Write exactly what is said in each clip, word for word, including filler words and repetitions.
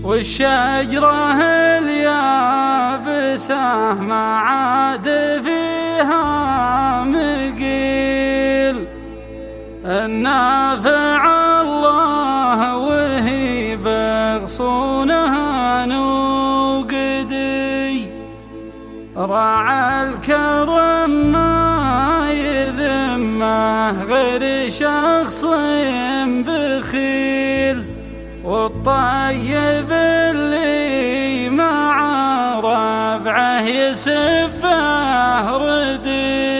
والشجرة اليابسة ما عاد فيها مقيل، النافع الله وهي بغصونها نوقدي، راعى الكرم ما يذمه غير شخص بخيل، والطيب اللي مع رفعه يسبه ردي.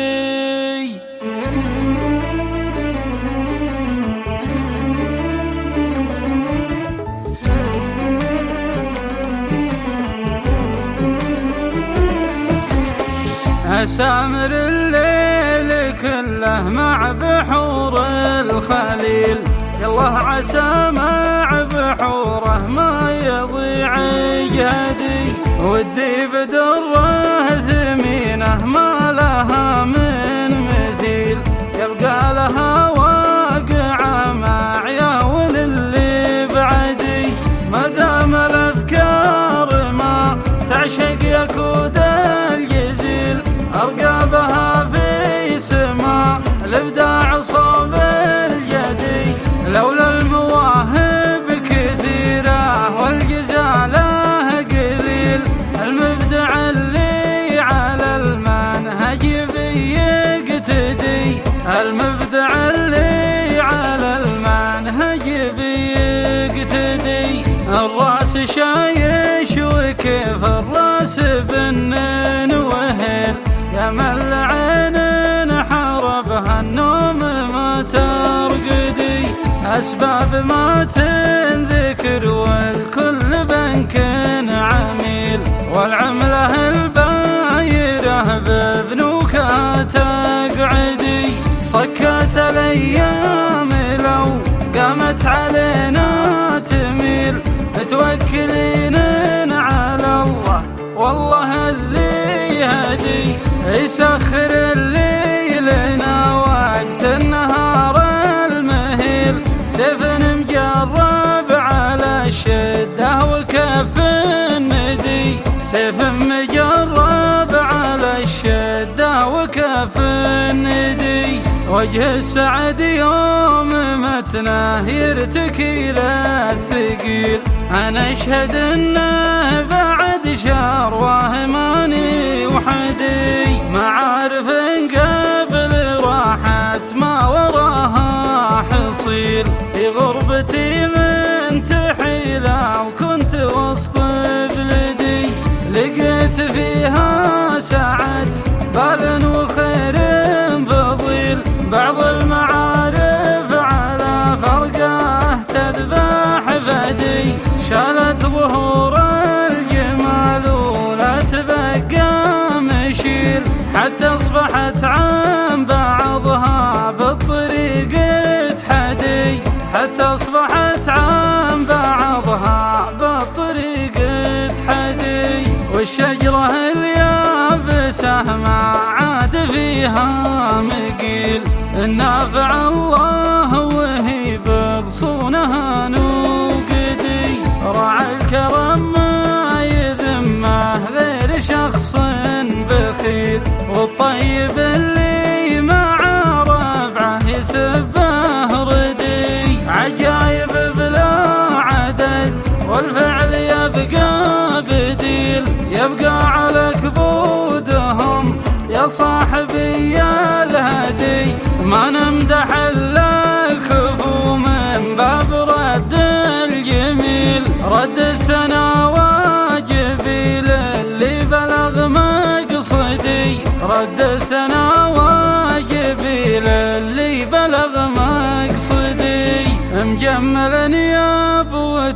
أسامر الليل كله مع بحور الخليل، يالله عسى مع بحوره ما يضيع جهدي، ودي بدره ثمينه ما لها من مثيل، يبقى لها واقعه مع عيون اللي بعدي، ما دام الافكار ما تعشق يكود الجزيل، أرقابها في سما الإبداع صوب الجدي، لولا المواهب كثيرة والجزالة قليل، المبدع اللي على المنهج بيقتدي، المبدع اللي على المنهج بيقتدي، الراس شايش وكيف الراس بنن وهل، يا من عين حربها النوم ما ترقدي، أسباب ما تنذكر والكل بنك عميل، والعملة البايرة ببنوكها تقعدي، صكت الأيام لو قامت علينا تميل، متوكلين على الله والله اللي يهدي، يسخر الليل لنا وقت النهار المهيل، سيف مجرب على الشدة وكف الندي، سيف مجرب على الشدة وكف الندي، وجه السعد يوم متناه يرتكي للثقيل، أنا أشهد إنه بعد شرواه ماني وحدي، معارف قبل راحت ما وراها حصيل، في غربتي من تحيلة وكنت وسط بلدي، لقيت فيها سعة بال وخير فضيل، بعض المعارف على فرقه تذبح فدي، شالت ظهور الجمال ولا تبقى مشيل، حتى اصبحت عن بعضها بالطريق تحدي، حتى اصبحت عن بعضها بالطريق تحدي، والشجرة اليابسة ما عاد فيها مقيل، النافع الله وهي بغصونها نوقدي، راعى الكرم ما يذمه غير شخص بخيل، والطيب اللي مع ربعه يسبه ردي، عجايب بلا عدد والفعل يبقى بديل، يبقى على كبودهم يا صاحبي الهدي، ما نمدح الا الكفو من باب رد الجميل، رد الثنا واجبي للي بلغ مقصدي، رد الثنا واجبي للي بلغ مقصدي، مجمل نياب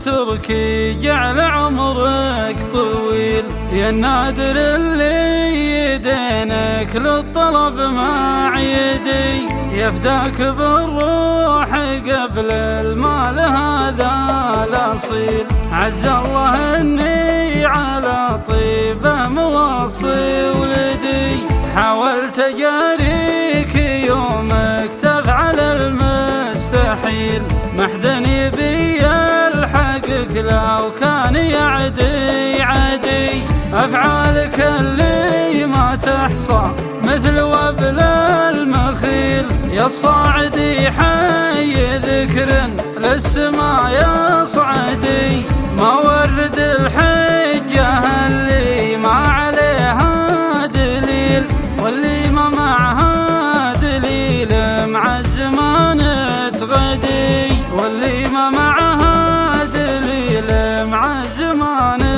وتركي جعل عمرك طويل، يا النادر اللي يدينك للطلب مع يدي، يفداك بالروح قبل المال هذا الاصيل، عز الله اني على طيبه مواصي ولدي، حاولت اجاريك يومك تفعل المستحيل، محدن يبي الحقك لو كان يعدي عدي. أفعالك اللي ما تحصى مثل وبل المخيل، يا الصاعدي حي ذكر للسما يصعدي. ما ورد الحجة اللي ما عليها دليل، واللي ما معها دليل مع الزمان تغدي، واللي ما معها دليل مع الزمان